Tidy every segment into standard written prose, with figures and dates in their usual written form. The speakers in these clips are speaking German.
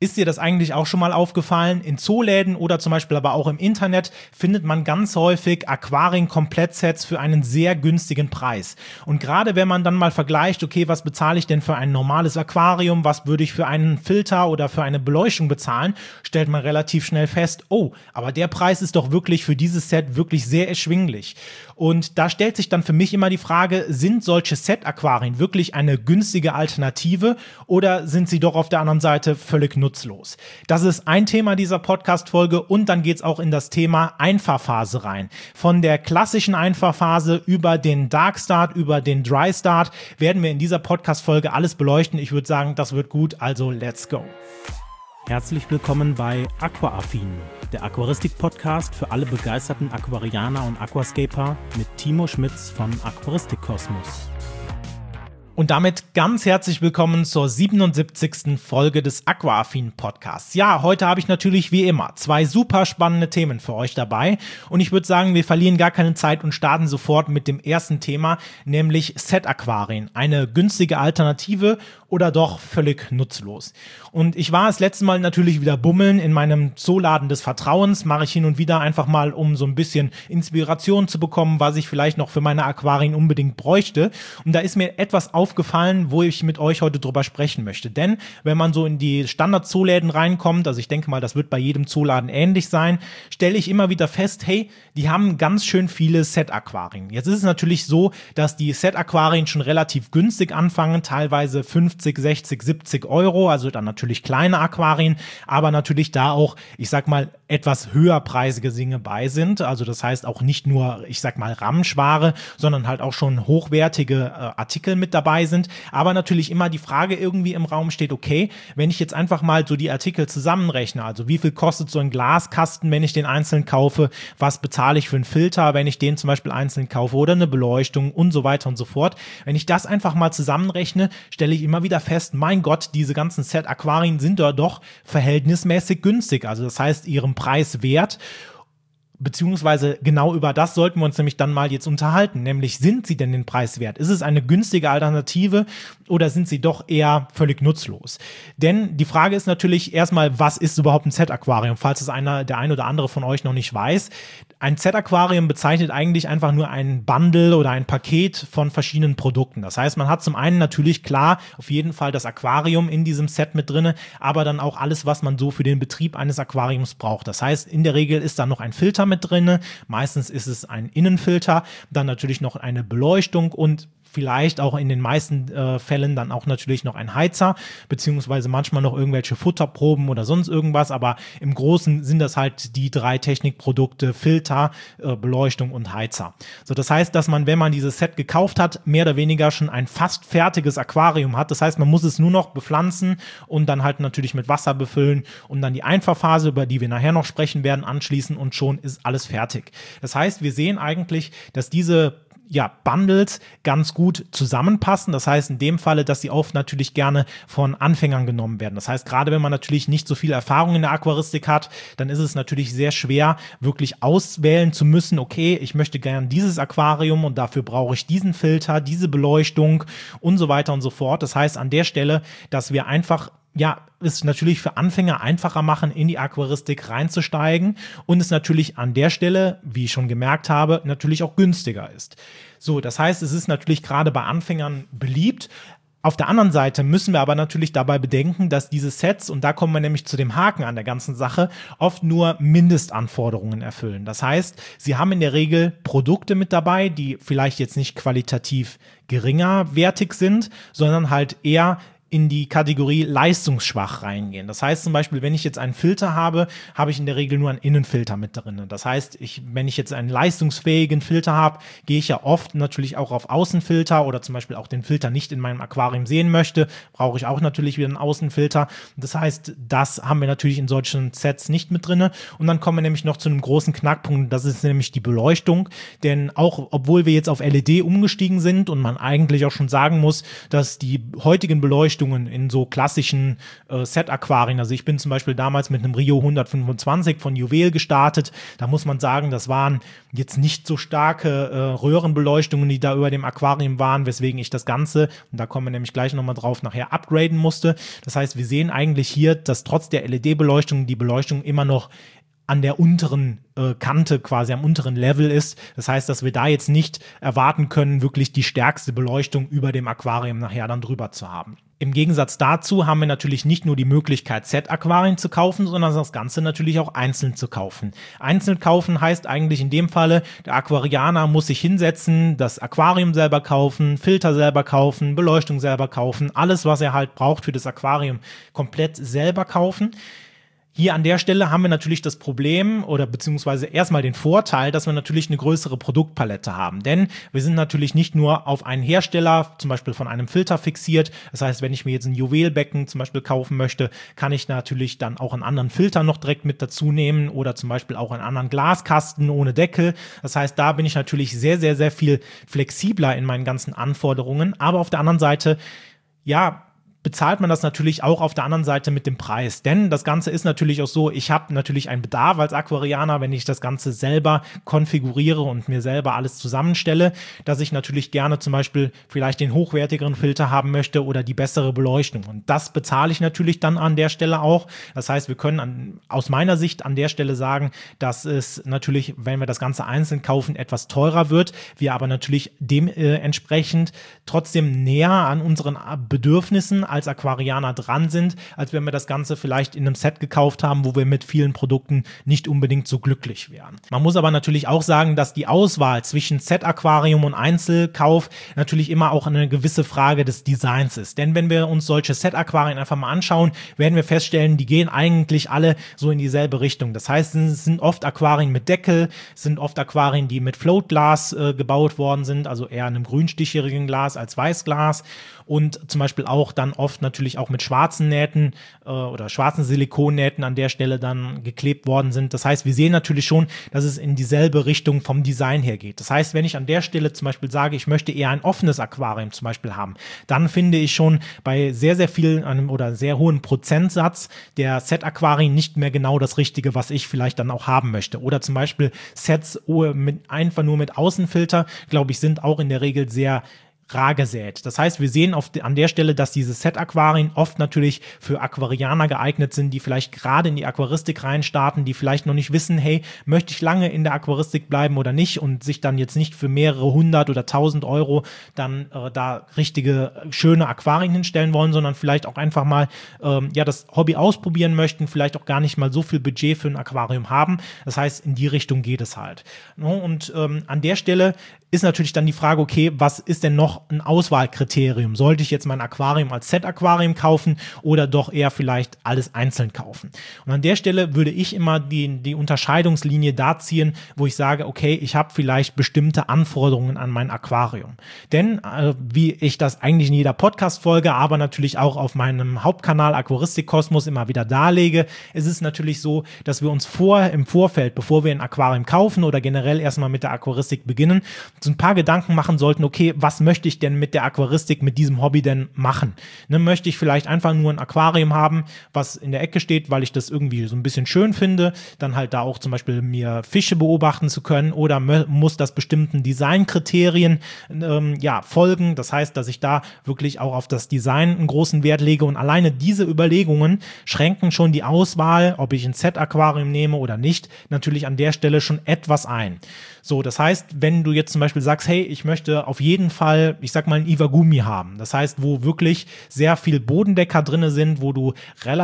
Ist dir das eigentlich auch schon mal aufgefallen? In Zooläden oder zum Beispiel aber auch im Internet findet man ganz häufig Aquarien-Komplettsets für einen sehr günstigen Preis. Und gerade wenn man dann mal vergleicht, okay, was bezahle ich denn für ein normales Aquarium, was würde ich für einen Filter oder für eine Beleuchtung bezahlen, stellt man relativ schnell fest, oh, aber der Preis ist doch wirklich für dieses Set wirklich sehr erschwinglich. Und da stellt sich dann für mich immer die Frage, sind solche Set-Aquarien wirklich eine günstige Alternative oder sind sie doch auf der anderen Seite völlig nutzlos? Das ist ein Thema dieser Podcast-Folge und dann geht's auch in das Thema Einfahrphase rein. Von der klassischen Einfahrphase über den Dark Start, über den Dry Start werden wir in dieser Podcast-Folge alles beleuchten. Ich würde sagen, das wird gut, also let's go. Herzlich willkommen bei Aquaaffin, der Aquaristik-Podcast für alle begeisterten Aquarianer und Aquascaper mit Timo Schmitz von Aquaristik Kosmos. Und damit ganz herzlich willkommen zur 77. Folge des Aquaaffin Podcasts. Ja, heute habe ich natürlich wie immer zwei super spannende Themen für euch dabei. Und ich würde sagen, wir verlieren gar keine Zeit und starten sofort mit dem ersten Thema, nämlich Set-Aquarien. Eine günstige Alternative oder doch völlig nutzlos. Und ich war das letzte Mal natürlich wieder bummeln in meinem Zooladen des Vertrauens. Mache ich hin und wieder einfach mal, um so ein bisschen Inspiration zu bekommen, was ich vielleicht noch für meine Aquarien unbedingt bräuchte. Und da ist mir etwas aufgefallen, wo ich mit euch heute drüber sprechen möchte. Denn wenn man so in die Standard-Zooläden reinkommt, also ich denke mal, das wird bei jedem Zooladen ähnlich sein, stelle ich immer wieder fest, hey, die haben ganz schön viele Set-Aquarien. Jetzt ist es natürlich so, dass die Set-Aquarien schon relativ günstig anfangen, teilweise 50, 60, 70 Euro, also dann natürlich kleine Aquarien, aber natürlich da auch, ich sag mal, etwas höherpreisige Dinge bei sind. Also das heißt auch nicht nur, ich sag mal, Ramschware, sondern halt auch schon hochwertige Artikel mit dabei sind. Aber natürlich immer die Frage irgendwie im Raum steht, okay, wenn ich jetzt einfach mal so die Artikel zusammenrechne, also wie viel kostet so ein Glaskasten, wenn ich den einzeln kaufe, was bezahle ich für einen Filter, wenn ich den zum Beispiel einzeln kaufe oder eine Beleuchtung und so weiter und so fort. Wenn ich das einfach mal zusammenrechne, stelle ich immer wieder fest, mein Gott, diese ganzen Set-Aquarien sind da doch verhältnismäßig günstig. Also das heißt, ihrem Preis wert. Beziehungsweise genau über das sollten wir uns nämlich dann mal jetzt unterhalten, nämlich sind sie denn den Preis wert? Ist es eine günstige Alternative oder sind sie doch eher völlig nutzlos? Denn die Frage ist natürlich erstmal, was ist überhaupt ein Set-Aquarium, falls es der ein oder andere von euch noch nicht weiß. Ein Set-Aquarium bezeichnet eigentlich einfach nur ein Bundle oder ein Paket von verschiedenen Produkten. Das heißt, man hat zum einen natürlich klar auf jeden Fall das Aquarium in diesem Set mit drinne, aber dann auch alles, was man so für den Betrieb eines Aquariums braucht. Das heißt, in der Regel ist da noch ein Filter mit drinne. Meistens ist es ein Innenfilter, dann natürlich noch eine Beleuchtung und vielleicht auch in den meisten Fällen dann auch natürlich noch ein Heizer, beziehungsweise manchmal noch irgendwelche Futterproben oder sonst irgendwas, aber im Großen sind das halt die drei Technikprodukte Filter, Beleuchtung und Heizer. So, das heißt, dass man, wenn man dieses Set gekauft hat, mehr oder weniger schon ein fast fertiges Aquarium hat. Das heißt, man muss es nur noch bepflanzen und dann halt natürlich mit Wasser befüllen und dann die Einfahrphase, über die wir nachher noch sprechen werden, anschließen und schon ist alles fertig. Das heißt, wir sehen eigentlich, dass diese Bundles ganz gut zusammenpassen. Das heißt in dem Falle, dass sie oft natürlich gerne von Anfängern genommen werden. Das heißt, gerade wenn man natürlich nicht so viel Erfahrung in der Aquaristik hat, dann ist es natürlich sehr schwer, wirklich auswählen zu müssen, okay, ich möchte gerne dieses Aquarium und dafür brauche ich diesen Filter, diese Beleuchtung und so weiter und so fort. Das heißt an der Stelle, dass wir einfach es natürlich für Anfänger einfacher machen, in die Aquaristik reinzusteigen und es natürlich an der Stelle, wie ich schon gemerkt habe, natürlich auch günstiger ist. So, das heißt, es ist natürlich gerade bei Anfängern beliebt. Auf der anderen Seite müssen wir aber natürlich dabei bedenken, dass diese Sets, und da kommen wir nämlich zu dem Haken an der ganzen Sache, oft nur Mindestanforderungen erfüllen. Das heißt, sie haben in der Regel Produkte mit dabei, die vielleicht jetzt nicht qualitativ geringer wertig sind, sondern halt eher in die Kategorie leistungsschwach reingehen. Das heißt zum Beispiel, wenn ich jetzt einen Filter habe, habe ich in der Regel nur einen Innenfilter mit drin. Das heißt, wenn ich jetzt einen leistungsfähigen Filter habe, gehe ich ja oft natürlich auch auf Außenfilter oder zum Beispiel auch den Filter nicht in meinem Aquarium sehen möchte, brauche ich auch natürlich wieder einen Außenfilter. Das heißt, das haben wir natürlich in solchen Sets nicht mit drin. Und dann kommen wir nämlich noch zu einem großen Knackpunkt, das ist nämlich die Beleuchtung. Denn auch, obwohl wir jetzt auf LED umgestiegen sind und man eigentlich auch schon sagen muss, dass die heutigen Beleuchtungen Beleuchtungen in so klassischen Set-Aquarien. Also ich bin zum Beispiel damals mit einem Rio 125 von Juwel gestartet. Da muss man sagen, das waren jetzt nicht so starke Röhrenbeleuchtungen, die da über dem Aquarium waren, weswegen ich das Ganze, und da kommen wir nämlich gleich nochmal drauf, nachher upgraden musste. Das heißt, wir sehen eigentlich hier, dass trotz der LED-Beleuchtung die Beleuchtung immer noch an der unteren Kante, quasi am unteren Level ist. Das heißt, dass wir da jetzt nicht erwarten können, wirklich die stärkste Beleuchtung über dem Aquarium nachher dann drüber zu haben. Im Gegensatz dazu haben wir natürlich nicht nur die Möglichkeit, Set-Aquarien zu kaufen, sondern das Ganze natürlich auch einzeln zu kaufen. Einzeln kaufen heißt eigentlich in dem Falle, der Aquarianer muss sich hinsetzen, das Aquarium selber kaufen, Filter selber kaufen, Beleuchtung selber kaufen, alles, was er halt braucht für das Aquarium, komplett selber kaufen. Hier an der Stelle haben wir natürlich das Problem oder beziehungsweise erstmal den Vorteil, dass wir natürlich eine größere Produktpalette haben. Denn wir sind natürlich nicht nur auf einen Hersteller, zum Beispiel von einem Filter fixiert. Das heißt, wenn ich mir jetzt ein Juwelbecken zum Beispiel kaufen möchte, kann ich natürlich dann auch einen anderen Filter noch direkt mit dazu nehmen oder zum Beispiel auch einen anderen Glaskasten ohne Deckel. Das heißt, da bin ich natürlich sehr, sehr, sehr viel flexibler in meinen ganzen Anforderungen. Aber auf der anderen Seite, ja, bezahlt man das natürlich auch auf der anderen Seite mit dem Preis. Denn das Ganze ist natürlich auch so, ich habe natürlich einen Bedarf als Aquarianer, wenn ich das Ganze selber konfiguriere und mir selber alles zusammenstelle, dass ich natürlich gerne zum Beispiel vielleicht den hochwertigeren Filter haben möchte oder die bessere Beleuchtung. Und das bezahle ich natürlich dann an der Stelle auch. Das heißt, wir können aus meiner Sicht an der Stelle sagen, dass es natürlich, wenn wir das Ganze einzeln kaufen, etwas teurer wird, wir aber natürlich dementsprechend trotzdem näher an unseren Bedürfnissen als Aquarianer dran sind, als wenn wir das Ganze vielleicht in einem Set gekauft haben, wo wir mit vielen Produkten nicht unbedingt so glücklich wären. Man muss aber natürlich auch sagen, dass die Auswahl zwischen Set-Aquarium und Einzelkauf natürlich immer auch eine gewisse Frage des Designs ist. Denn wenn wir uns solche Set-Aquarien einfach mal anschauen, werden wir feststellen, die gehen eigentlich alle so in dieselbe Richtung. Das heißt, es sind oft Aquarien mit Deckel, es sind oft Aquarien, die mit Floatglas gebaut worden sind, also eher in einem grünstichigen Glas als Weißglas. Und zum Beispiel auch dann oft natürlich auch mit schwarzen Nähten oder schwarzen Silikonnähten an der Stelle dann geklebt worden sind. Das heißt, wir sehen natürlich schon, dass es in dieselbe Richtung vom Design her geht. Das heißt, wenn ich an der Stelle zum Beispiel sage, ich möchte eher ein offenes Aquarium zum Beispiel haben, dann finde ich schon bei sehr, sehr vielen oder sehr hohen Prozentsatz der Set-Aquarien nicht mehr genau das Richtige, was ich vielleicht dann auch haben möchte. Oder zum Beispiel Sets einfach nur mit Außenfilter, glaube ich, sind auch in der Regel sehr rar gesät. Das heißt, wir sehen an der Stelle, dass diese Set-Aquarien oft natürlich für Aquarianer geeignet sind, die vielleicht gerade in die Aquaristik reinstarten, die vielleicht noch nicht wissen, hey, möchte ich lange in der Aquaristik bleiben oder nicht und sich dann jetzt nicht für mehrere 100 oder 1000 Euro dann da richtige, schöne Aquarien hinstellen wollen, sondern vielleicht auch einfach mal das Hobby ausprobieren möchten, vielleicht auch gar nicht mal so viel Budget für ein Aquarium haben. Das heißt, in die Richtung geht es halt. Und an der Stelle ist natürlich dann die Frage, okay, was ist denn noch ein Auswahlkriterium? Sollte ich jetzt mein Aquarium als Set-Aquarium kaufen oder doch eher vielleicht alles einzeln kaufen? Und an der Stelle würde ich immer die Unterscheidungslinie da ziehen, wo ich sage, okay, ich habe vielleicht bestimmte Anforderungen an mein Aquarium. Denn, wie ich das eigentlich in jeder Podcast-Folge, aber natürlich auch auf meinem Hauptkanal Aquaristik Kosmos immer wieder darlege, ist es natürlich so, dass wir uns im Vorfeld, bevor wir ein Aquarium kaufen oder generell erstmal mit der Aquaristik beginnen, so ein paar Gedanken machen sollten, okay, was möchte ich denn mit der Aquaristik, mit diesem Hobby denn machen? Ne, möchte ich vielleicht einfach nur ein Aquarium haben, was in der Ecke steht, weil ich das irgendwie so ein bisschen schön finde, dann halt da auch zum Beispiel mir Fische beobachten zu können, oder muss das bestimmten Designkriterien folgen? Das heißt, dass ich da wirklich auch auf das Design einen großen Wert lege, und alleine diese Überlegungen schränken schon die Auswahl, ob ich ein Set-Aquarium nehme oder nicht, natürlich an der Stelle schon etwas ein. So, das heißt, wenn du jetzt zum Beispiel sagst, hey, ich möchte auf jeden Fall, ich sag mal, ein Iwagumi haben. Das heißt, wo wirklich sehr viel Bodendecker drinne sind, wo du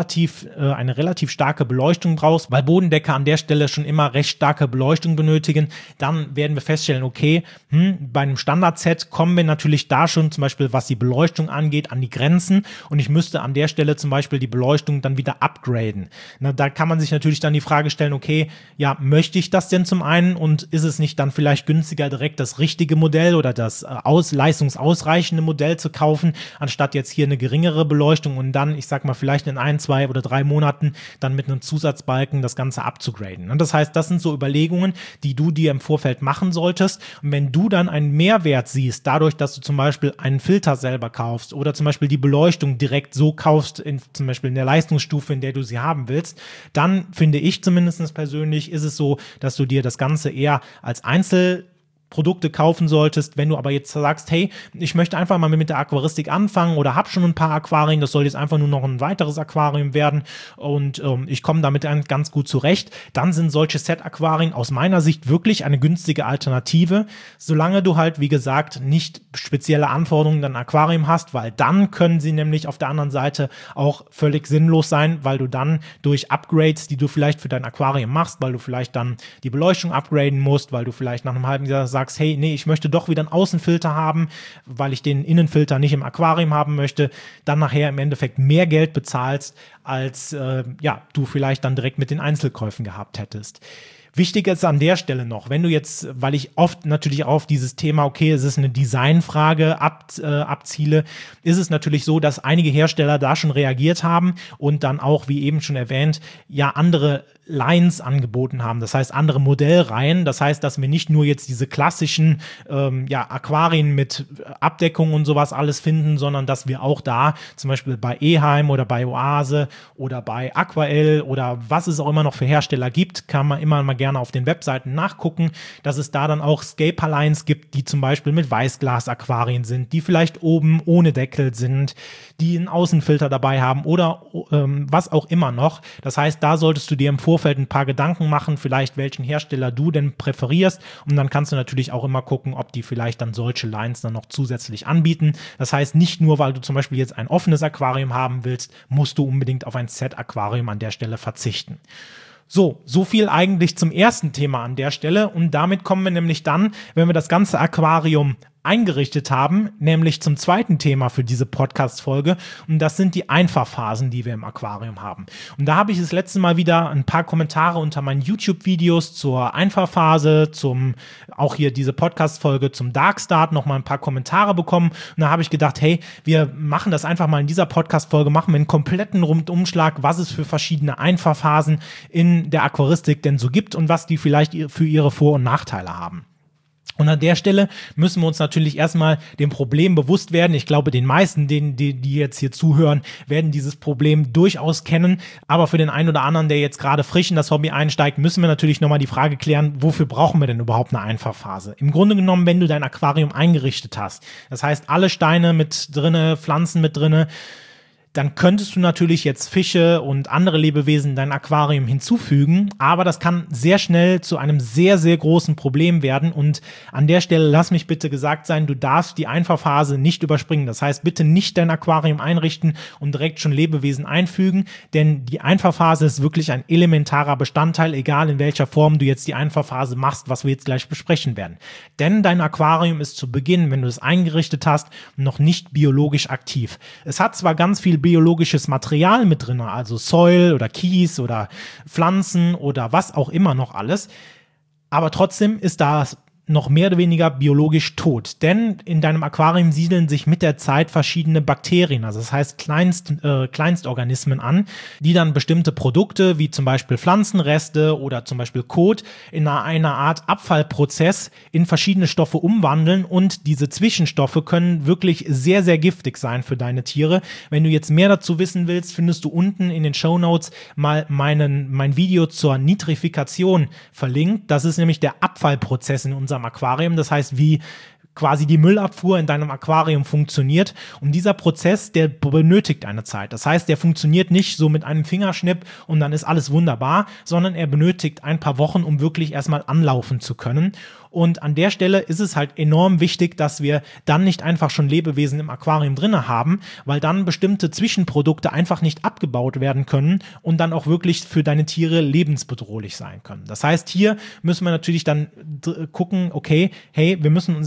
eine relativ starke Beleuchtung brauchst, weil Bodendecker an der Stelle schon immer recht starke Beleuchtung benötigen, dann werden wir feststellen, okay, bei einem Standard-Set kommen wir natürlich da schon zum Beispiel, was die Beleuchtung angeht, an die Grenzen, und ich müsste an der Stelle zum Beispiel die Beleuchtung dann wieder upgraden. Na, da kann man sich natürlich dann die Frage stellen, okay, ja, möchte ich das denn zum einen, und ist es nicht dann vielleicht günstiger, direkt das richtige Modell oder das leistungsausreichende Modell zu kaufen, anstatt jetzt hier eine geringere Beleuchtung und dann, ich sag mal, vielleicht in 1, 2 oder 3 Monaten dann mit einem Zusatzbalken das Ganze abzugraden. Und das heißt, das sind so Überlegungen, die du dir im Vorfeld machen solltest. Und wenn du dann einen Mehrwert siehst, dadurch, dass du zum Beispiel einen Filter selber kaufst oder zum Beispiel die Beleuchtung direkt so kaufst, zum Beispiel in der Leistungsstufe, in der du sie haben willst, dann finde ich zumindest persönlich, ist es so, dass du dir das Ganze eher als Einzelprodukte kaufen solltest. Wenn du aber jetzt sagst, hey, ich möchte einfach mal mit der Aquaristik anfangen oder habe schon ein paar Aquarien, das soll jetzt einfach nur noch ein weiteres Aquarium werden und ich komme damit ganz gut zurecht, dann sind solche Set-Aquarien aus meiner Sicht wirklich eine günstige Alternative, solange du halt, wie gesagt, nicht spezielle Anforderungen an ein Aquarium hast, weil dann können sie nämlich auf der anderen Seite auch völlig sinnlos sein, weil du dann durch Upgrades, die du vielleicht für dein Aquarium machst, weil du vielleicht dann die Beleuchtung upgraden musst, weil du vielleicht nach einem halben Jahr sagst, hey, nee, ich möchte doch wieder einen Außenfilter haben, weil ich den Innenfilter nicht im Aquarium haben möchte, dann nachher im Endeffekt mehr Geld bezahlst, als du vielleicht dann direkt mit den Einzelkäufen gehabt hättest. Wichtig ist an der Stelle noch, wenn du jetzt, weil ich oft natürlich auf dieses Thema, okay, es ist eine Designfrage, abziele, ist es natürlich so, dass einige Hersteller da schon reagiert haben und dann auch, wie eben schon erwähnt, ja andere Lines angeboten haben, das heißt andere Modellreihen, das heißt, dass wir nicht nur jetzt diese klassischen Aquarien mit Abdeckung und sowas alles finden, sondern dass wir auch da zum Beispiel bei Eheim oder bei Oase oder bei Aquael oder was es auch immer noch für Hersteller gibt, kann man immer mal gerne auf den Webseiten nachgucken, dass es da dann auch Scaper-Lines gibt, die zum Beispiel mit Weißglas-Aquarien sind, die vielleicht oben ohne Deckel sind, die einen Außenfilter dabei haben oder was auch immer noch. Das heißt, da solltest du dir im Vorfeld ein paar Gedanken machen, vielleicht welchen Hersteller du denn präferierst und dann kannst du natürlich auch immer gucken, ob die vielleicht dann solche Lines dann noch zusätzlich anbieten. Das heißt, nicht nur, weil du zum Beispiel jetzt ein offenes Aquarium haben willst, musst du unbedingt auf ein Set-Aquarium an der Stelle verzichten. So viel eigentlich zum ersten Thema an der Stelle und damit kommen wir nämlich dann, wenn wir das ganze Aquarium eingerichtet haben, nämlich zum zweiten Thema für diese Podcast-Folge und das sind die Einfahrphasen, die wir im Aquarium haben. Und da habe ich das letzte Mal wieder ein paar Kommentare unter meinen YouTube-Videos zur Einfahrphase, auch hier diese Podcast-Folge zum Dark Start nochmal ein paar Kommentare bekommen und da habe ich gedacht, hey, wir machen das einfach mal in dieser Podcast-Folge, machen wir einen kompletten Rundumschlag, was es für verschiedene Einfahrphasen in der Aquaristik denn so gibt und was die vielleicht für ihre Vor- und Nachteile haben. Und an der Stelle müssen wir uns natürlich erstmal dem Problem bewusst werden. Ich glaube, den meisten, die jetzt hier zuhören, werden dieses Problem durchaus kennen. Aber für den einen oder anderen, der jetzt gerade frisch in das Hobby einsteigt, müssen wir natürlich nochmal die Frage klären, wofür brauchen wir denn überhaupt eine Einfahrphase? Im Grunde genommen, wenn du dein Aquarium eingerichtet hast, das heißt alle Steine mit drinne, Pflanzen mit drinne, dann könntest du natürlich jetzt Fische und andere Lebewesen in dein Aquarium hinzufügen, aber das kann sehr schnell zu einem sehr, sehr großen Problem werden und an der Stelle lass mich bitte gesagt sein, du darfst die Einfahrphase nicht überspringen. Das heißt, bitte nicht dein Aquarium einrichten und direkt schon Lebewesen einfügen, denn die Einfahrphase ist wirklich ein elementarer Bestandteil, egal in welcher Form du jetzt die Einfahrphase machst, was wir jetzt gleich besprechen werden. Denn dein Aquarium ist zu Beginn, wenn du es eingerichtet hast, noch nicht biologisch aktiv. Es hat zwar ganz viel biologisches Material mit drin, also Soil oder Kies oder Pflanzen oder was auch immer noch alles, aber trotzdem ist das noch mehr oder weniger biologisch tot. Denn in deinem Aquarium siedeln sich mit der Zeit verschiedene Bakterien, also das heißt Kleinstorganismen an, die dann bestimmte Produkte, wie zum Beispiel Pflanzenreste oder zum Beispiel Kot, in einer Art Abfallprozess in verschiedene Stoffe umwandeln und diese Zwischenstoffe können wirklich sehr, sehr giftig sein für deine Tiere. Wenn du jetzt mehr dazu wissen willst, findest du unten in den Shownotes mal mein Video zur Nitrifikation verlinkt. Das ist nämlich der Abfallprozess in unserem Aquarium, das heißt, wie quasi die Müllabfuhr in deinem Aquarium funktioniert und dieser Prozess, der benötigt eine Zeit. Das heißt, der funktioniert nicht so mit einem Fingerschnipp und dann ist alles wunderbar, sondern er benötigt ein paar Wochen, um wirklich erstmal anlaufen zu können. Und an der Stelle ist es halt enorm wichtig, dass wir dann nicht einfach schon Lebewesen im Aquarium drinne haben, weil dann bestimmte Zwischenprodukte einfach nicht abgebaut werden können und dann auch wirklich für deine Tiere lebensbedrohlich sein können. Das heißt, hier müssen wir natürlich dann gucken, okay, hey, wir müssen unser Aquarium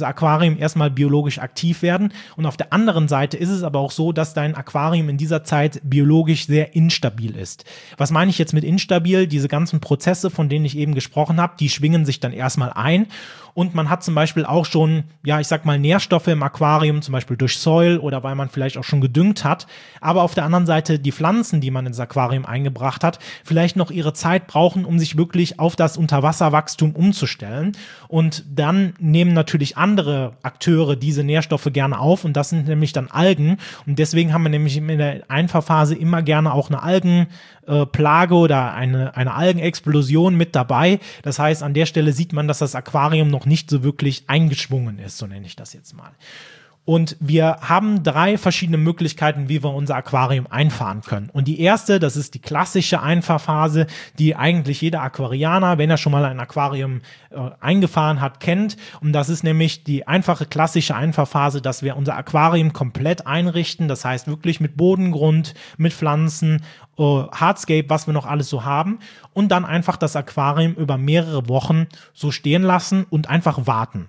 Aquarium erstmal biologisch aktiv werden. Und auf der anderen Seite ist es aber auch so, dass dein Aquarium in dieser Zeit biologisch sehr instabil ist. Was meine ich jetzt mit instabil? Diese ganzen Prozesse, von denen ich eben gesprochen habe, die schwingen sich dann erstmal ein. Und man hat zum Beispiel auch schon, Nährstoffe im Aquarium, zum Beispiel durch Soil oder weil man vielleicht auch schon gedüngt hat. Aber auf der anderen Seite die Pflanzen, die man ins Aquarium eingebracht hat, vielleicht noch ihre Zeit brauchen, um sich wirklich auf das Unterwasserwachstum umzustellen. Und dann nehmen natürlich andere Akteure diese Nährstoffe gerne auf und das sind nämlich dann Algen. Und deswegen haben wir nämlich in der Einfahrphase immer gerne auch eine Algenplage oder eine Algenexplosion mit dabei. Das heißt, an der Stelle sieht man, dass das Aquarium noch nicht so wirklich eingeschwungen ist, so nenne ich das jetzt mal. Und wir haben 3 verschiedene Möglichkeiten, wie wir unser Aquarium einfahren können. Und die erste, das ist die klassische Einfahrphase, die eigentlich jeder Aquarianer, wenn er schon mal ein Aquarium eingefahren hat, kennt. Und das ist nämlich die einfache klassische Einfahrphase, dass wir unser Aquarium komplett einrichten. Das heißt wirklich mit Bodengrund, mit Pflanzen, Hardscape, was wir noch alles so haben. Und dann einfach das Aquarium über mehrere Wochen so stehen lassen und einfach warten.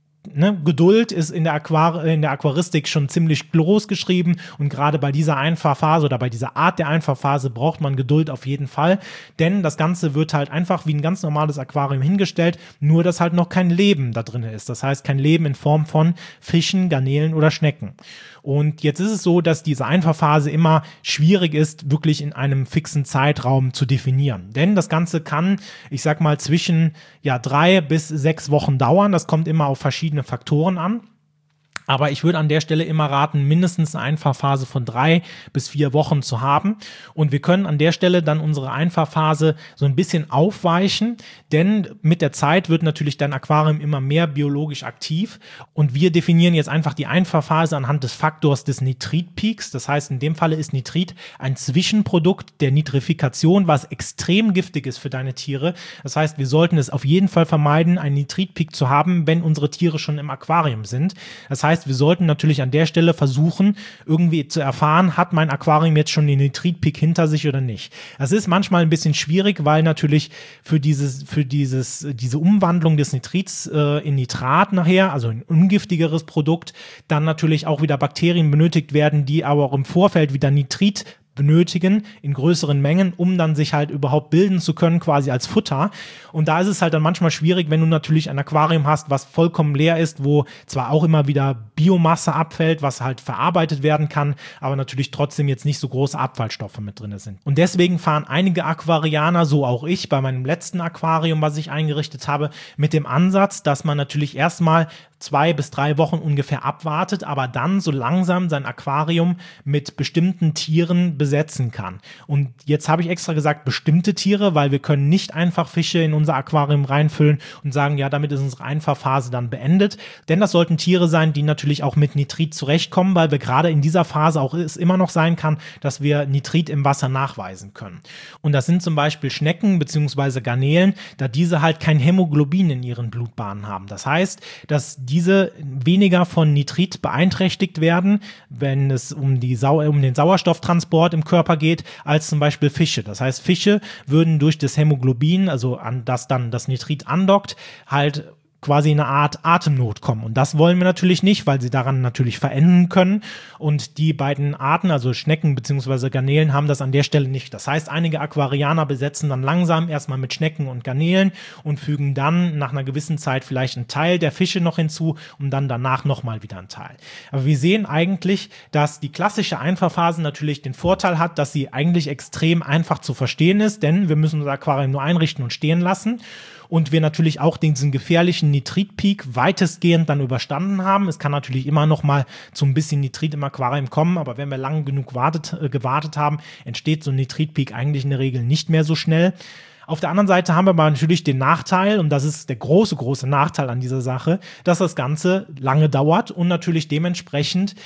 Geduld ist in der Aquaristik schon ziemlich groß geschrieben und gerade bei dieser Einfahrphase oder bei dieser Art der Einfahrphase braucht man Geduld auf jeden Fall, denn das Ganze wird halt einfach wie ein ganz normales Aquarium hingestellt, nur dass halt noch kein Leben da drin ist. Das heißt, kein Leben in Form von Fischen, Garnelen oder Schnecken. Und jetzt ist es so, dass diese Einfahrphase immer schwierig ist, wirklich in einem fixen Zeitraum zu definieren. Denn das Ganze kann, zwischen 3 bis 6 Wochen dauern. Das kommt immer auf verschiedene Faktoren an. Aber ich würde an der Stelle immer raten, mindestens eine Einfahrphase von 3 bis 4 Wochen zu haben. Und wir können an der Stelle dann unsere Einfahrphase so ein bisschen aufweichen, denn mit der Zeit wird natürlich dein Aquarium immer mehr biologisch aktiv. Und wir definieren jetzt einfach die Einfahrphase anhand des Faktors des Nitritpeaks. Das heißt, in dem Falle ist Nitrit ein Zwischenprodukt der Nitrifikation, was extrem giftig ist für deine Tiere. Das heißt, wir sollten es auf jeden Fall vermeiden, einen Nitritpeak zu haben, wenn unsere Tiere schon im Aquarium sind. Das heißt, wir sollten natürlich an der Stelle versuchen, irgendwie zu erfahren, hat mein Aquarium jetzt schon den Nitritpeak hinter sich oder nicht. Das ist manchmal ein bisschen schwierig, weil natürlich für diese Umwandlung des Nitrits in Nitrat nachher, also ein ungiftigeres Produkt, dann natürlich auch wieder Bakterien benötigt werden, die aber auch im Vorfeld wieder Nitrit benötigen in größeren Mengen, um dann sich halt überhaupt bilden zu können, quasi als Futter. Und da ist es halt dann manchmal schwierig, wenn du natürlich ein Aquarium hast, was vollkommen leer ist, wo zwar auch immer wieder Biomasse abfällt, was halt verarbeitet werden kann, aber natürlich trotzdem jetzt nicht so große Abfallstoffe mit drin sind. Und deswegen fahren einige Aquarianer, so auch ich, bei meinem letzten Aquarium, was ich eingerichtet habe, mit dem Ansatz, dass man natürlich erstmal 2 bis 3 Wochen ungefähr abwartet, aber dann so langsam sein Aquarium mit bestimmten Tieren besetzen kann. Und jetzt habe ich extra gesagt, bestimmte Tiere, weil wir können nicht einfach Fische in unser Aquarium reinfüllen und sagen, ja, damit ist unsere Einfahrphase dann beendet. Denn das sollten Tiere sein, die natürlich auch mit Nitrit zurechtkommen, weil wir gerade in dieser Phase auch es immer noch sein kann, dass wir Nitrit im Wasser nachweisen können. Und das sind zum Beispiel Schnecken bzw. Garnelen, da diese halt kein Hämoglobin in ihren Blutbahnen haben. Das heißt, dass diese weniger von Nitrit beeinträchtigt werden, wenn es um den Sauerstofftransport im Körper geht, als zum Beispiel Fische. Das heißt, Fische würden durch das Hämoglobin, also an das dann das Nitrit andockt, halt quasi in eine Art Atemnot kommen. Und das wollen wir natürlich nicht, weil sie daran natürlich verenden können. Und die beiden Arten, also Schnecken bzw. Garnelen, haben das an der Stelle nicht. Das heißt, einige Aquarianer besetzen dann langsam erstmal mit Schnecken und Garnelen und fügen dann nach einer gewissen Zeit vielleicht einen Teil der Fische noch hinzu und dann danach nochmal wieder einen Teil. Aber wir sehen eigentlich, dass die klassische Einfahrphase natürlich den Vorteil hat, dass sie eigentlich extrem einfach zu verstehen ist, denn wir müssen unser Aquarium nur einrichten und stehen lassen. Und wir natürlich auch diesen gefährlichen Nitritpeak weitestgehend dann überstanden haben. Es kann natürlich immer noch mal zu ein bisschen Nitrit im Aquarium kommen, aber wenn wir lang genug gewartet haben, entsteht so ein Nitritpeak eigentlich in der Regel nicht mehr so schnell. Auf der anderen Seite haben wir aber natürlich den Nachteil, und das ist der große, große Nachteil an dieser Sache, dass das Ganze lange dauert und natürlich dementsprechend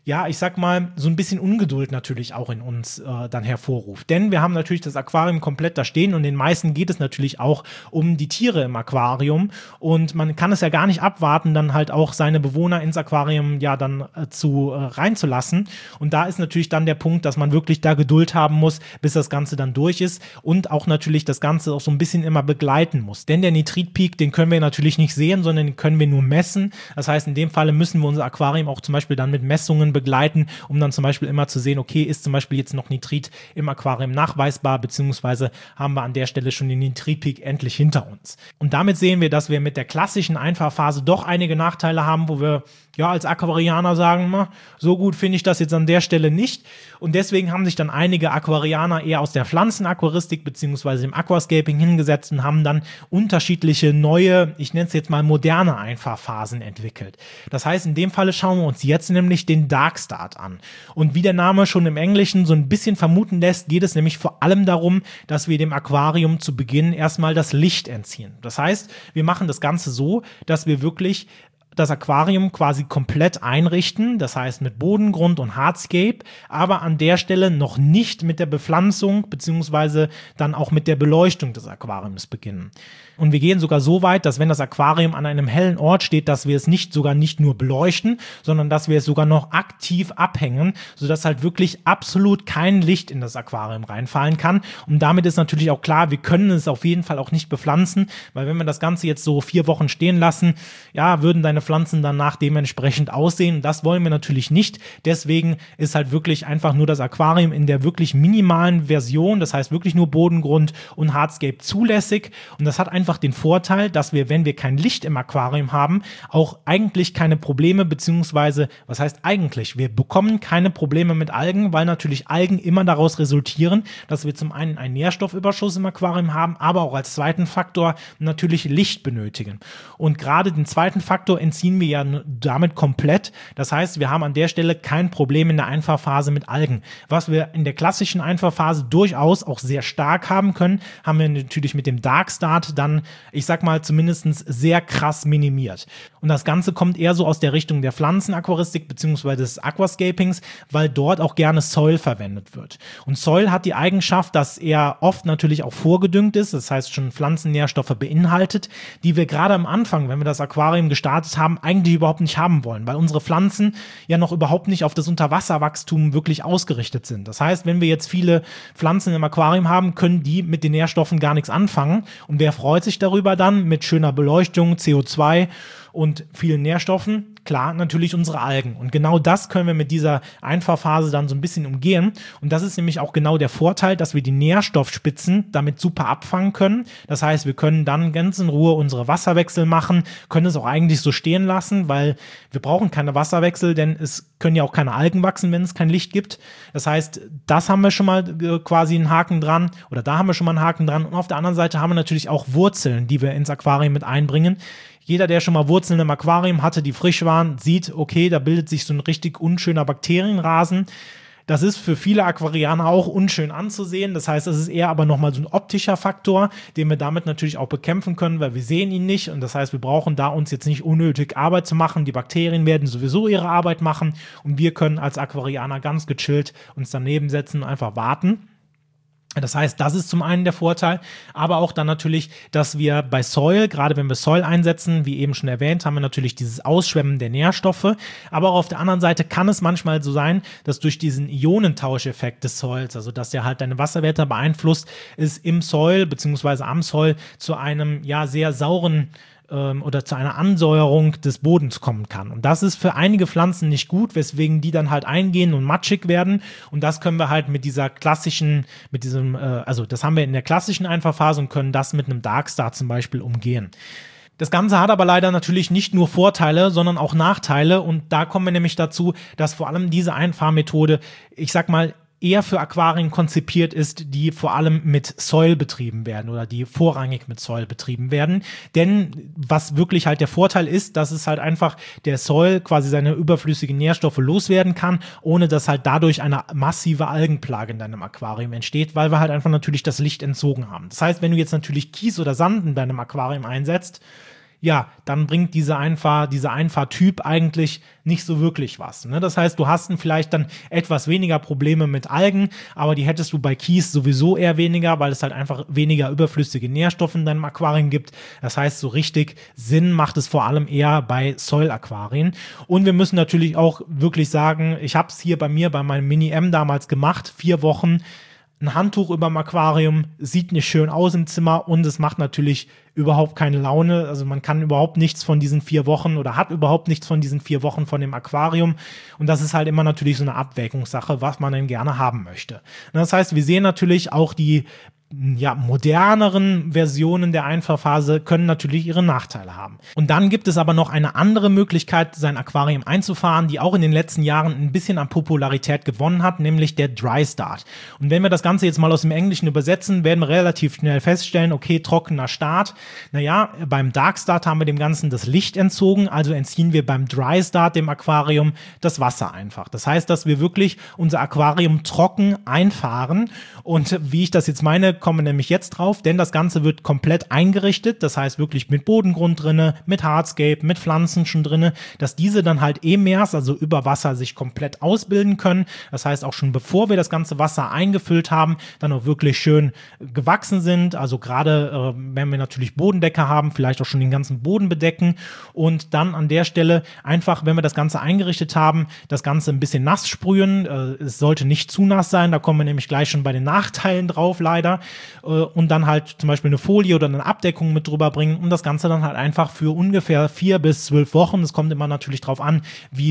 ja, ich sag mal, so ein bisschen Ungeduld natürlich auch in uns dann hervorruft. Denn wir haben natürlich das Aquarium komplett da stehen und den meisten geht es natürlich auch um die Tiere im Aquarium und man kann es ja gar nicht abwarten, dann halt auch seine Bewohner ins Aquarium ja dann reinzulassen. Und da ist natürlich dann der Punkt, dass man wirklich da Geduld haben muss, bis das Ganze dann durch ist und auch natürlich das Ganze auch so ein bisschen immer begleiten muss. Denn der Nitritpeak, den können wir natürlich nicht sehen, sondern den können wir nur messen. Das heißt, in dem Falle müssen wir unser Aquarium auch zum Beispiel dann mit Messungen begleiten, um dann zum Beispiel immer zu sehen, okay, ist zum Beispiel jetzt noch Nitrit im Aquarium nachweisbar, beziehungsweise haben wir an der Stelle schon den Nitritpeak endlich hinter uns. Und damit sehen wir, dass wir mit der klassischen Einfahrphase doch einige Nachteile haben, wo wir ja als Aquarianer sagen, so gut finde ich das jetzt an der Stelle nicht. Und deswegen haben sich dann einige Aquarianer eher aus der Pflanzenaquaristik beziehungsweise dem Aquascaping hingesetzt und haben dann unterschiedliche neue, ich nenne es jetzt mal moderne Einfahrphasen entwickelt. Das heißt, in dem Falle schauen wir uns jetzt nämlich den Dark Start an. Und wie der Name schon im Englischen so ein bisschen vermuten lässt, geht es nämlich vor allem darum, dass wir dem Aquarium zu Beginn erstmal das Licht entziehen. Das heißt, wir machen das Ganze so, dass wir wirklich das Aquarium quasi komplett einrichten, das heißt mit Bodengrund und Hardscape, aber an der Stelle noch nicht mit der Bepflanzung beziehungsweise dann auch mit der Beleuchtung des Aquariums beginnen. Und wir gehen sogar so weit, dass wenn das Aquarium an einem hellen Ort steht, dass wir es nicht nur beleuchten, sondern dass wir es sogar noch aktiv abhängen, sodass halt wirklich absolut kein Licht in das Aquarium reinfallen kann. Und damit ist natürlich auch klar, wir können es auf jeden Fall auch nicht bepflanzen, weil wenn wir das Ganze jetzt so 4 Wochen stehen lassen, ja, würden deine Pflanzen danach dementsprechend aussehen. Das wollen wir natürlich nicht. Deswegen ist halt wirklich einfach nur das Aquarium in der wirklich minimalen Version, das heißt wirklich nur Bodengrund und Hardscape zulässig. Und das hat einfach den Vorteil, dass wir, wenn wir kein Licht im Aquarium haben, auch eigentlich keine Probleme, beziehungsweise, was heißt eigentlich? Wir bekommen keine Probleme mit Algen, weil natürlich Algen immer daraus resultieren, dass wir zum einen einen Nährstoffüberschuss im Aquarium haben, aber auch als zweiten Faktor natürlich Licht benötigen. Und gerade den zweiten Faktor entziehen wir ja damit komplett. Das heißt, wir haben an der Stelle kein Problem in der Einfahrphase mit Algen. Was wir in der klassischen Einfahrphase durchaus auch sehr stark haben können, haben wir natürlich mit dem Dark Start dann, ich sag mal, zumindest sehr krass minimiert. Und das Ganze kommt eher so aus der Richtung der Pflanzenaquaristik bzw. des Aquascapings, weil dort auch gerne Soil verwendet wird. Und Soil hat die Eigenschaft, dass er oft natürlich auch vorgedüngt ist, das heißt schon Pflanzennährstoffe beinhaltet, die wir gerade am Anfang, wenn wir das Aquarium gestartet haben, eigentlich überhaupt nicht haben wollen, weil unsere Pflanzen ja noch überhaupt nicht auf das Unterwasserwachstum wirklich ausgerichtet sind. Das heißt, wenn wir jetzt viele Pflanzen im Aquarium haben, können die mit den Nährstoffen gar nichts anfangen. Und wer freut sich darüber dann mit schöner Beleuchtung, CO2 und vielen Nährstoffen? Klar, natürlich unsere Algen. Und genau das können wir mit dieser Einfahrphase dann so ein bisschen umgehen. Und das ist nämlich auch genau der Vorteil, dass wir die Nährstoffspitzen damit super abfangen können. Das heißt, wir können dann ganz in Ruhe unsere Wasserwechsel machen, können es auch eigentlich so stehen lassen, weil wir brauchen keine Wasserwechsel, denn es können ja auch keine Algen wachsen, wenn es kein Licht gibt. Das heißt, das haben wir schon mal quasi einen Haken dran oder da haben wir schon mal einen Haken dran. Und auf der anderen Seite haben wir natürlich auch Wurzeln, die wir ins Aquarium mit einbringen. Jeder, der schon mal Wurzeln im Aquarium hatte, die frisch waren, sieht, okay, da bildet sich so ein richtig unschöner Bakterienrasen. Das ist für viele Aquarianer auch unschön anzusehen. Das heißt, es ist eher aber nochmal so ein optischer Faktor, den wir damit natürlich auch bekämpfen können, weil wir sehen ihn nicht. Und das heißt, wir brauchen da uns jetzt nicht unnötig Arbeit zu machen. Die Bakterien werden sowieso ihre Arbeit machen und wir können als Aquarianer ganz gechillt uns daneben setzen und einfach warten. Das heißt, das ist zum einen der Vorteil, aber auch dann natürlich, dass wir bei Soil, gerade wenn wir Soil einsetzen, wie eben schon erwähnt, haben wir natürlich dieses Ausschwemmen der Nährstoffe, aber auch auf der anderen Seite kann es manchmal so sein, dass durch diesen Ionentauscheffekt des Soils, also dass der halt deine Wasserwerte beeinflusst, es im Soil bzw. am Soil zu einem ja sehr sauren oder zu einer Ansäuerung des Bodens kommen kann. Und das ist für einige Pflanzen nicht gut, weswegen die dann halt eingehen und matschig werden. Und das können wir halt mit dieser klassischen, also das haben wir in der klassischen Einfahrphase und können das mit einem Dark Start zum Beispiel umgehen. Das Ganze hat aber leider natürlich nicht nur Vorteile, sondern auch Nachteile. Und da kommen wir nämlich dazu, dass vor allem diese Einfahrmethode, ich sag mal, eher für Aquarien konzipiert ist, die vor allem mit Soil betrieben werden oder die vorrangig mit Soil betrieben werden. Denn was wirklich halt der Vorteil ist, dass es halt einfach der Soil quasi seine überflüssigen Nährstoffe loswerden kann, ohne dass halt dadurch eine massive Algenplage in deinem Aquarium entsteht, weil wir halt einfach natürlich das Licht entzogen haben. Das heißt, wenn du jetzt natürlich Kies oder Sand in deinem Aquarium einsetzt, ja, dann bringt dieser Einfahrtyp eigentlich nicht so wirklich was. Ne? Das heißt, du hast vielleicht dann etwas weniger Probleme mit Algen, aber die hättest du bei Kies sowieso eher weniger, weil es halt einfach weniger überflüssige Nährstoffe in deinem Aquarium gibt. Das heißt, so richtig Sinn macht es vor allem eher bei Soil-Aquarien. Und wir müssen natürlich auch wirklich sagen, ich habe es hier bei meinem Mini-M damals gemacht, 4 Wochen, ein Handtuch überm Aquarium, sieht nicht schön aus im Zimmer und es macht natürlich überhaupt keine Laune. Also man kann überhaupt nichts von diesen 4 Wochen oder hat überhaupt nichts von diesen 4 Wochen von dem Aquarium. Und das ist halt immer natürlich so eine Abwägungssache, was man denn gerne haben möchte. Und das heißt, wir sehen natürlich auch die moderneren Versionen der Einfahrphase können natürlich ihre Nachteile haben. Und dann gibt es aber noch eine andere Möglichkeit, sein Aquarium einzufahren, die auch in den letzten Jahren ein bisschen an Popularität gewonnen hat, nämlich der Dry Start. Und wenn wir das Ganze jetzt mal aus dem Englischen übersetzen, werden wir relativ schnell feststellen, okay, trockener Start. Naja, beim Dark Start haben wir dem Ganzen das Licht entzogen, also entziehen wir beim Dry Start dem Aquarium das Wasser einfach. Das heißt, dass wir wirklich unser Aquarium trocken einfahren. Und wie ich das jetzt meine, kommen wir nämlich jetzt drauf, denn das Ganze wird komplett eingerichtet, das heißt wirklich mit Bodengrund drinne, mit Hardscape, mit Pflanzen schon drinne, dass diese dann halt emeers, also über Wasser, sich komplett ausbilden können. Das heißt auch schon bevor wir das ganze Wasser eingefüllt haben, dann auch wirklich schön gewachsen sind, also gerade wenn wir natürlich Bodendecke haben, vielleicht auch schon den ganzen Boden bedecken und dann an der Stelle einfach, wenn wir das Ganze eingerichtet haben, das Ganze ein bisschen nass sprühen. Es sollte nicht zu nass sein, da kommen wir nämlich gleich schon bei den Nachteilen drauf leider. Und dann halt zum Beispiel eine Folie oder eine Abdeckung mit drüber bringen und das Ganze dann halt einfach für ungefähr 4 bis 12 Wochen, es kommt immer natürlich drauf an,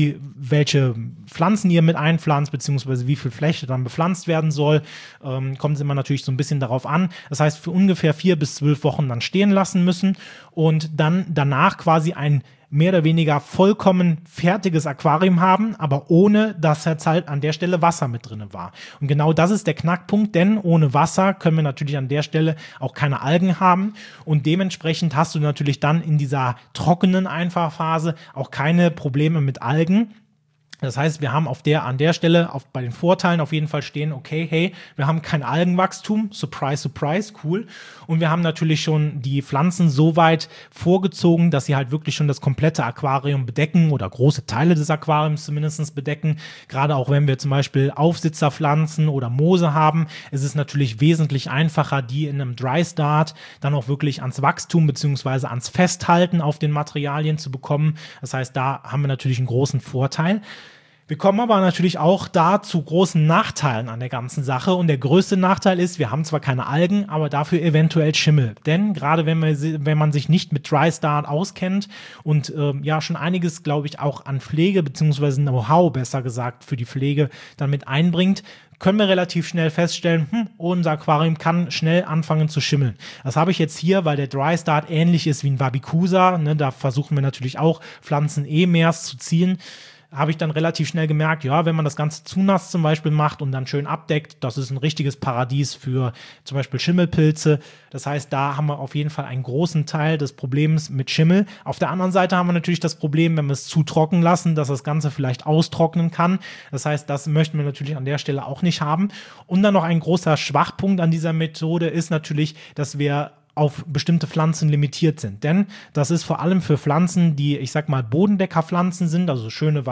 welche Pflanzen ihr mit einpflanzt, beziehungsweise wie viel Fläche dann bepflanzt werden soll, kommt es immer natürlich so ein bisschen darauf an. Das heißt, für ungefähr 4 bis 12 Wochen dann stehen lassen müssen und dann danach quasi ein mehr oder weniger vollkommen fertiges Aquarium haben, aber ohne, dass jetzt halt an der Stelle Wasser mit drin war. Und genau das ist der Knackpunkt, denn ohne Wasser können wir natürlich an der Stelle auch keine Algen haben und dementsprechend hast du natürlich dann in dieser trockenen Einfahrphase auch keine Probleme mit Algen. Das heißt, wir haben an der Stelle bei den Vorteilen auf jeden Fall stehen, okay, hey, wir haben kein Algenwachstum, surprise, surprise, cool. Und wir haben natürlich schon die Pflanzen so weit vorgezogen, dass sie halt wirklich schon das komplette Aquarium bedecken oder große Teile des Aquariums zumindest bedecken. Gerade auch wenn wir zum Beispiel Aufsitzerpflanzen oder Moose haben, ist es natürlich wesentlich einfacher, die in einem Dry Start dann auch wirklich ans Wachstum bzw. ans Festhalten auf den Materialien zu bekommen. Das heißt, da haben wir natürlich einen großen Vorteil. Wir kommen aber natürlich auch da zu großen Nachteilen an der ganzen Sache und der größte Nachteil ist, wir haben zwar keine Algen, aber dafür eventuell Schimmel, denn gerade wenn man sich nicht mit Dry Start auskennt und schon einiges, glaube ich, auch an Pflege bzw. Know-how, besser gesagt, für die Pflege dann mit einbringt, können wir relativ schnell feststellen, unser Aquarium kann schnell anfangen zu schimmeln. Das habe ich jetzt hier, weil der Dry Start ähnlich ist wie ein Wabicusa, ne, da versuchen wir natürlich auch Pflanzen emeers zu ziehen. Habe ich dann relativ schnell gemerkt, ja, wenn man das Ganze zu nass zum Beispiel macht und dann schön abdeckt, das ist ein richtiges Paradies für zum Beispiel Schimmelpilze. Das heißt, da haben wir auf jeden Fall einen großen Teil des Problems mit Schimmel. Auf der anderen Seite haben wir natürlich das Problem, wenn wir es zu trocken lassen, dass das Ganze vielleicht austrocknen kann. Das heißt, das möchten wir natürlich an der Stelle auch nicht haben. Und dann noch ein großer Schwachpunkt an dieser Methode ist natürlich, dass wir auf bestimmte Pflanzen limitiert sind. Denn das ist vor allem für Pflanzen, die, ich sag mal, Bodendeckerpflanzen sind, also schöne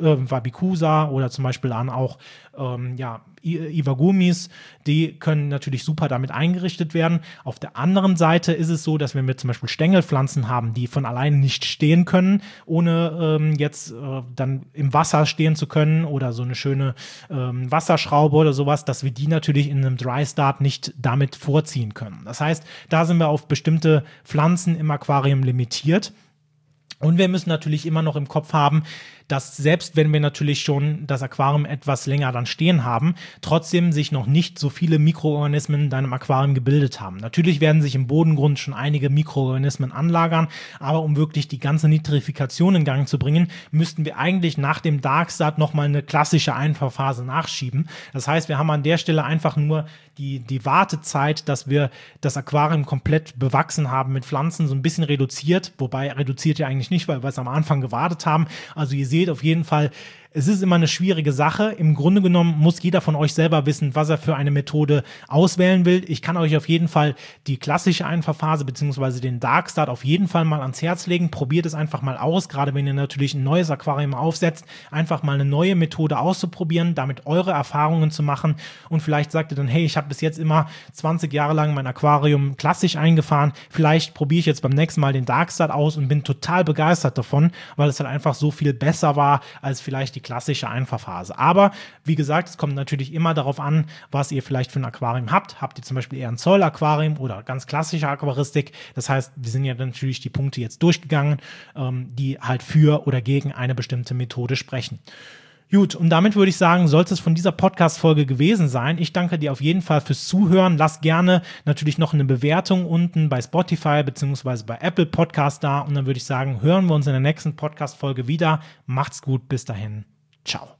Wabicusa oder zum Beispiel dann auch Iwagumis, die können natürlich super damit eingerichtet werden. Auf der anderen Seite ist es so, dass wenn wir zum Beispiel Stängelpflanzen haben, die von alleine nicht stehen können, ohne dann im Wasser stehen zu können oder so eine schöne Wasserschraube oder sowas, dass wir die natürlich in einem Dry Start nicht damit vorziehen können. Das heißt, da sind wir auf bestimmte Pflanzen im Aquarium limitiert. Und wir müssen natürlich immer noch im Kopf haben, dass selbst wenn wir natürlich schon das Aquarium etwas länger dann stehen haben, trotzdem sich noch nicht so viele Mikroorganismen in deinem Aquarium gebildet haben. Natürlich werden sich im Bodengrund schon einige Mikroorganismen anlagern, aber um wirklich die ganze Nitrifikation in Gang zu bringen, müssten wir eigentlich nach dem Dark Start nochmal eine klassische Einfahrphase nachschieben. Das heißt, wir haben an der Stelle einfach nur die Wartezeit, dass wir das Aquarium komplett bewachsen haben mit Pflanzen, so ein bisschen reduziert, wobei reduziert ja eigentlich nicht, weil wir es am Anfang gewartet haben. Also ihr seht auf jeden Fall, Es ist immer eine schwierige Sache. Im Grunde genommen muss jeder von euch selber wissen, was er für eine Methode auswählen will. Ich kann euch auf jeden Fall die klassische Einfachphase bzw. den Dark Start auf jeden Fall mal ans Herz legen. Probiert es einfach mal aus, gerade wenn ihr natürlich ein neues Aquarium aufsetzt, einfach mal eine neue Methode auszuprobieren, damit eure Erfahrungen zu machen und vielleicht sagt ihr dann, hey, ich habe bis jetzt immer 20 Jahre lang mein Aquarium klassisch eingefahren, vielleicht probiere ich jetzt beim nächsten Mal den Dark Start aus und bin total begeistert davon, weil es halt einfach so viel besser war als vielleicht die klassische Einfachphase. Aber wie gesagt, es kommt natürlich immer darauf an, was ihr vielleicht für ein Aquarium habt. Habt ihr zum Beispiel eher ein Zoll-Aquarium oder ganz klassische Aquaristik? Das heißt, wir sind ja natürlich die Punkte jetzt durchgegangen, die halt für oder gegen eine bestimmte Methode sprechen. Gut, und damit würde ich sagen, sollte es von dieser Podcast-Folge gewesen sein. Ich danke dir auf jeden Fall fürs Zuhören. Lass gerne natürlich noch eine Bewertung unten bei Spotify bzw. bei Apple Podcast da. Und dann würde ich sagen, hören wir uns in der nächsten Podcast-Folge wieder. Macht's gut, bis dahin. Ciao.